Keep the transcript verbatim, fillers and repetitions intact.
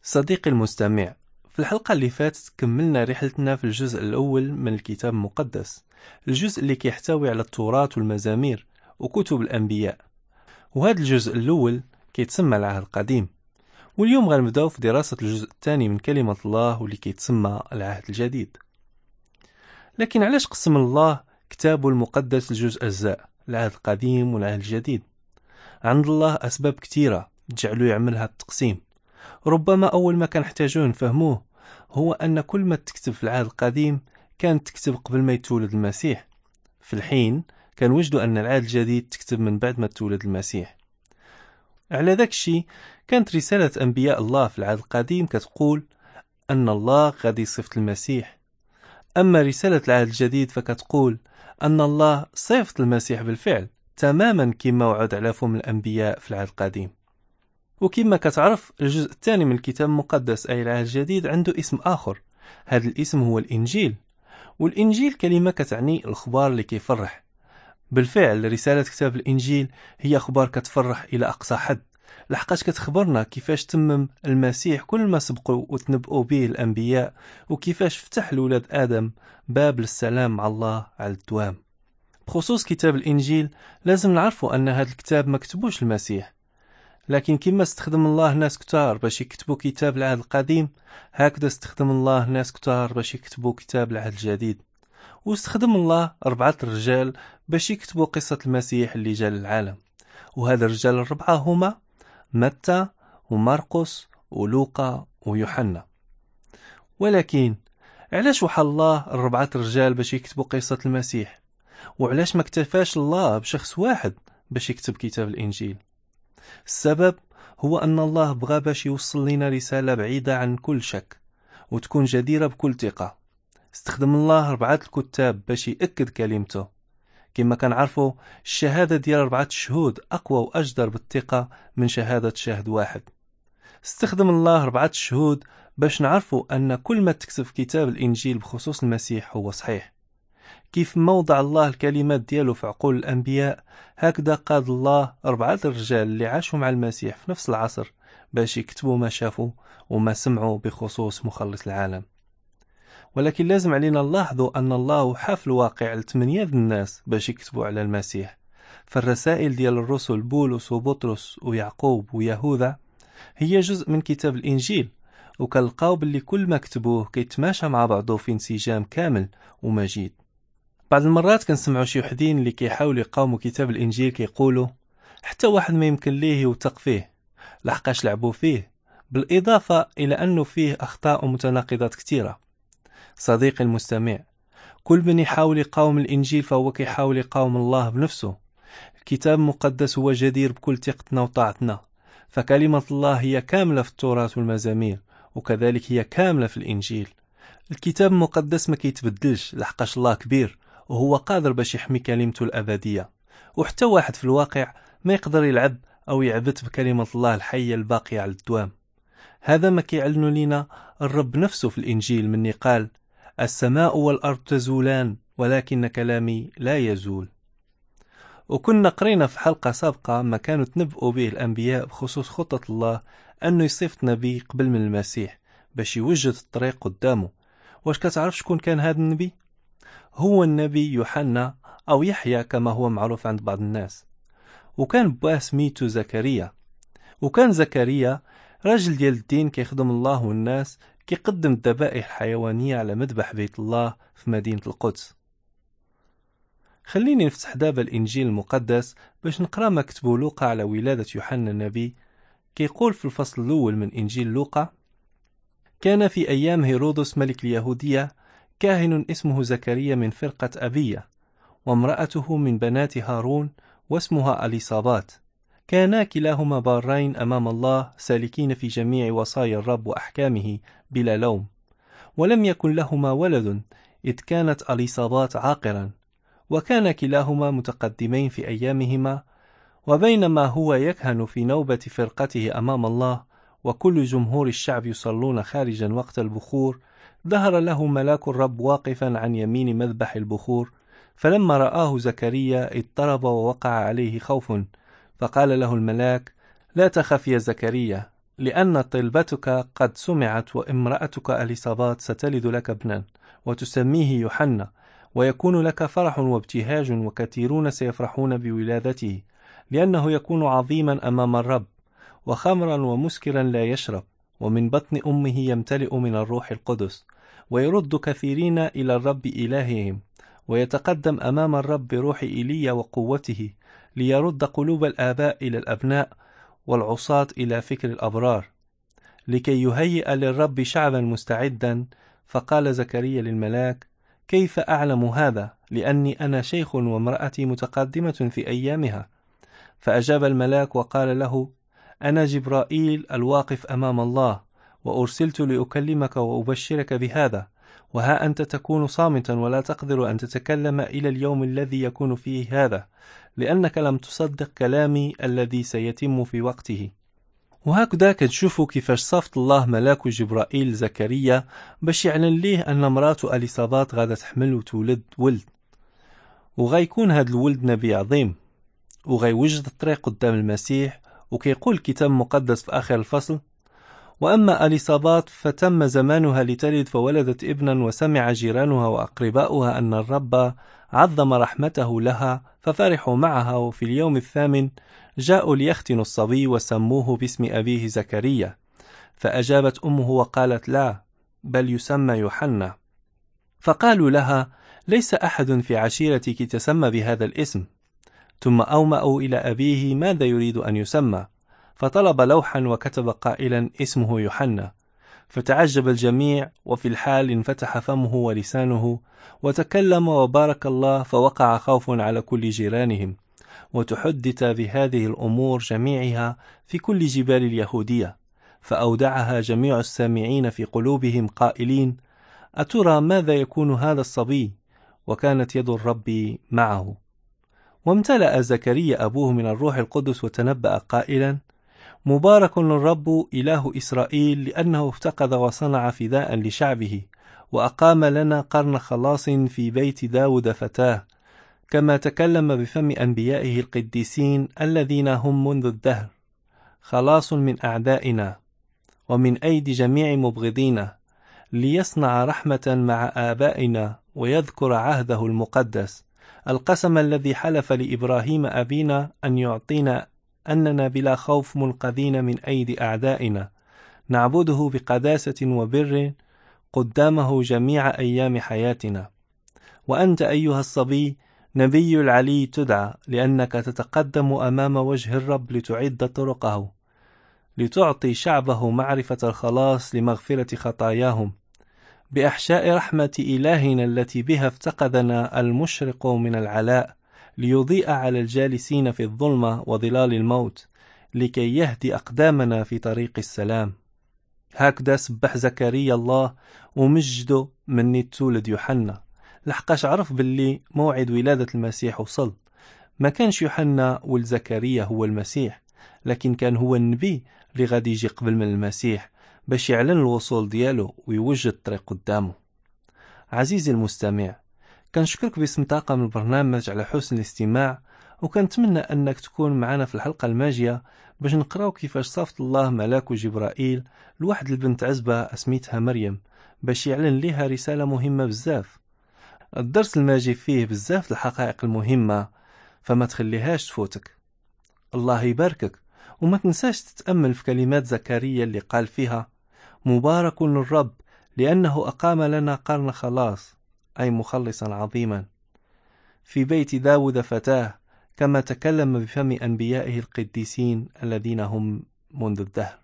صديقي المستمع، في الحلقة اللي فاتت كملنا رحلتنا في الجزء الأول من الكتاب المقدس، الجزء اللي كيحتوي على التوراة والمزامير وكتب الأنبياء. وهذا الجزء الأول كيتسمى العهد القديم، واليوم غنبداو في دراسة الجزء الثاني من كلمة الله واللي كيتسمى العهد الجديد. لكن علاش قسم الله كتابه المقدس لجزء أجزاء، العهد القديم والعهد الجديد؟ عند الله أسباب كثيرة تجعلو يعمل هذا التقسيم. ربما أول ما كنحتاجوه نفهموه هو أن كل ما تكتب في العهد القديم كانت تكتب قبل ما يتولد المسيح، في الحين كنوجدوا أن العهد الجديد تكتب من بعد ما تولد المسيح. على ذاك الشيء كانت رسالة أنبياء الله في العهد القديم كتقول أن الله غادي يصيفط المسيح، أما رسالة العهد الجديد فكتقول أن الله صيفط المسيح بالفعل تماما كما وعد على فم الأنبياء في العهد القديم. وكما كتعرف الجزء الثاني من الكتاب المقدس أي العهد الجديد عنده اسم آخر، هذا الاسم هو الإنجيل. والإنجيل كلمة كتعني الأخبار اللي كيفرح. بالفعل رسالة كتاب الإنجيل هي أخبار كتفرح إلى أقصى حد، لحقاش كتخبرنا كيفاش تمم المسيح كل ما سبقوا وتنبؤوا به الأنبياء، وكيفاش فتح لولاد آدم باب للسلام مع الله على الدوام. بخصوص كتاب الإنجيل لازم نعرفوا أن هذا الكتاب ما كتبوش المسيح، لكن كما استخدم الله ناس كتار باش يكتبوا كتاب العهد القديم، هكذا استخدم الله ناس كتار باش يكتبوا كتاب العهد الجديد. واستخدم الله أربعة رجال باش يكتبوا قصة المسيح اللي جاء للعالم، وهذا الرجال الربعة هما متى ومرقس ولوقا ويوحنا. ولكن علاش وحى الله الربعة رجال باش يكتبوا قصة المسيح؟ وعلاش ما اكتفاش الله بشخص واحد باش يكتب كتاب الإنجيل؟ السبب هو أن الله بغى باش يوصل لنا رسالة بعيدة عن كل شك وتكون جديرة بكل ثقة. استخدم الله أربعة الكتاب باش يأكد كلمته. كما كنعرفوا الشهادة ديال أربعة شهود أقوى وأجدر بالثقة من شهادة شاهد واحد. استخدم الله أربعة شهود باش نعرفوا أن كل ما تكتب في كتاب الإنجيل بخصوص المسيح هو صحيح. كيف موضع الله الكلمات ديالو في عقول الأنبياء، هكذا قاد الله أربعة الرجال اللي عاشوا مع المسيح في نفس العصر باش يكتبوا ما شافوا وما سمعوا بخصوص مخلص العالم. ولكن لازم علينا نلاحظوا أن الله حاف الواقع لثمانية الناس باش يكتبوا على المسيح. فالرسائل ديال الرسل بولس وبطرس ويعقوب ويهوذا هي جزء من كتاب الإنجيل، وكنلقاو باللي كل ما كتبوه كيتماشى مع بعضه في انسجام كامل ومجيد. بعض المرات كنسمعوا شي وحدين اللي كيحاولوا يقاوموا كتاب الإنجيل كيقولوا حتى واحد ما يمكن ليه يوثق فيه لحقاش لعبوا فيه، بالإضافة إلى أنه فيه أخطاء ومتناقضات كثيرة. صديقي المستمع، كل من يحاول يقاوم الإنجيل فهو كيحاول يقاوم الله بنفسه. الكتاب المقدس هو جدير بكل ثقتنا وطاعتنا، فكلمة الله هي كاملة في التوراة والمزامير، وكذلك هي كاملة في الإنجيل. الكتاب المقدس ما كيتبدلش لحقاش الله كبير وهو قادر باش يحمي كلمته الأبدية، وحتى واحد في الواقع ما يقدر يلعب أو يعبث بكلمة الله الحية الباقية على الدوام. هذا ما كيعلن لنا الرب نفسه في الإنجيل مني قال: السماء والأرض تزولان ولكن كلامي لا يزول. وكنا قرينا في حلقة سابقة ما كانوا تنبؤوا به الأنبياء بخصوص خطة الله أنه يصيفط نبي قبل من المسيح باش يوجد الطريق قدامه. واش كتعرف شكون كان هذا النبي؟ هو النبي يوحنا أو يحيى كما هو معروف عند بعض الناس. وكان باه سميتو زكريا. وكان زكريا راجل ديال الدين كيخدم الله والناس، كيقدم الذبائح الحيوانية على مذبح بيت الله في مدينة القدس. خليني نفتح دابا الإنجيل المقدس باش نقرأ ما كتبه لوقا على ولادة يوحنا النبي. كيقول في الفصل الأول من إنجيل لوقا: كان في أيام هيرودس ملك اليهودية كاهن اسمه زكريا من فرقة أبية، وامرأته من بنات هارون واسمها أليصابات. كانا كلاهما بارين أمام الله سالكين في جميع وصايا الرب وأحكامه بلا لوم. ولم يكن لهما ولد إذ كانت أليصابات عاقرا، وكان كلاهما متقدمين في أيامهما. وبينما هو يكهن في نوبة فرقته أمام الله وكل جمهور الشعب يصلون خارجا وقت البخور، ظهر له ملاك الرب واقفا عن يمين مذبح البخور. فلما رآه زكريا اضطرب ووقع عليه خوف، فقال له الملاك: لا تخف يا زكريا، لأن طلبتك قد سمعت، وامرأتك أليصابات ستلد لك ابنا وتسميه يوحنا، ويكون لك فرح وابتهاج، وكثيرون سيفرحون بولادته، لأنه يكون عظيما أمام الرب، وخمرا ومسكرا لا يشرب، ومن بطن أمه يمتلئ من الروح القدس، ويرد كثيرين إلى الرب إلههم، ويتقدم أمام الرب بروح إيليا وقوته، ليرد قلوب الآباء إلى الأبناء والعصاة إلى فكر الأبرار، لكي يهيئ للرب شعبا مستعدا. فقال زكريا للملاك: كيف أعلم هذا؟ لأني أنا شيخ وامرأتي متقدمة في أيامها. فأجاب الملاك وقال له: أنا جبرائيل الواقف أمام الله، وأرسلت لأكلمك وأبشرك بهذا، وها أنت تكون صامتا ولا تقدر أن تتكلم إلى اليوم الذي يكون فيه هذا، لأنك لم تصدق كلامي الذي سيتم في وقته. وهكذا كتشوفوا كيفاش صافت الله ملاك جبرائيل زكريا باش يعلن ليه أن مراته أليصابات غادا تحمل وتولد ولد، وغيكون هذا الولد نبي عظيم، وغيوجد الطريق قدام المسيح. وكيقول الكتاب المقدس في آخر الفصل: وأما أليصابات فتم زمانها لتلد فولدت ابنا، وسمع جيرانها وأقرباؤها أن الرب عظم رحمته لها، ففرحوا معها. وفي اليوم الثامن جاءوا ليختنوا الصبي وسموه باسم أبيه زكريا. فأجابت أمه وقالت: لا، بل يسمى يوحنا. فقالوا لها: ليس أحد في عشيرتك تسمى بهذا الاسم. ثم أومأوا إلى أبيه ماذا يريد أن يسمى، فطلب لوحا وكتب قائلا: اسمه يوحنا. فتعجب الجميع، وفي الحال انفتح فمه ولسانه وتكلم وبارك الله، فوقع خوف على كل جيرانهم، وتحدث بهذه الأمور جميعها في كل جبال اليهودية. فأودعها جميع السامعين في قلوبهم قائلين: أترى ماذا يكون هذا الصبي؟ وكانت يد الرب معه. وامتلأ زكريا أبوه من الروح القدس وتنبأ قائلا: مبارك الرب إله إسرائيل، لأنه افتقد وصنع فداء لشعبه، وأقام لنا قرن خلاص في بيت داود فتاه، كما تكلم بفم أنبيائه القديسين الذين هم منذ الدهر، خلاص من أعدائنا ومن أيدي جميع مبغضينا، ليصنع رحمة مع آبائنا ويذكر عهده المقدس، القسم الذي حلف لإبراهيم أبينا أن يعطينا أننا بلا خوف منقذين من أيدي أعدائنا، نعبده بقداسة وبر قدامه جميع أيام حياتنا. وأنت أيها الصبي نبي العلي تدعى، لأنك تتقدم أمام وجه الرب لتعد طرقه، لتعطي شعبه معرفة الخلاص لمغفرة خطاياهم، بأحشاء رحمة إلهنا التي بها افتقدنا المشرق من العلاء، ليضيء على الجالسين في الظلمة وظلال الموت، لكي يهدي أقدامنا في طريق السلام. هكذا سبح زكريا الله ومجده من تولد يوحنا، لحقاش عرف باللي موعد ولادة المسيح وصل. ما كانش يوحنا ولد زكريا هو المسيح، لكن كان هو النبي اللي غادي يجي قبل من المسيح باش يعلن الوصول ديالو ويوجد الطريق قدامه. عزيزي المستمع، كنشكرك باسم طاقم البرنامج على حسن الاستماع، وكنتمنى أنك تكون معنا في الحلقة الماجية باش نقراو كيفاش صافت الله ملاك جبرائيل لواحد البنت عزبة اسميتها مريم باش يعلن ليها رسالة مهمة بزاف. الدرس الماجي فيه بزاف الحقائق المهمة، فما تخليهاش تفوتك. الله يباركك، وما تنساش تتأمل في كلمات زكريا اللي قال فيها: مبارك الرب لأنه أقام لنا قرن خلاص، أي مخلصا عظيما، في بيت داود فتاه، كما تكلم بفم أنبيائه القديسين الذين هم منذ الدهر.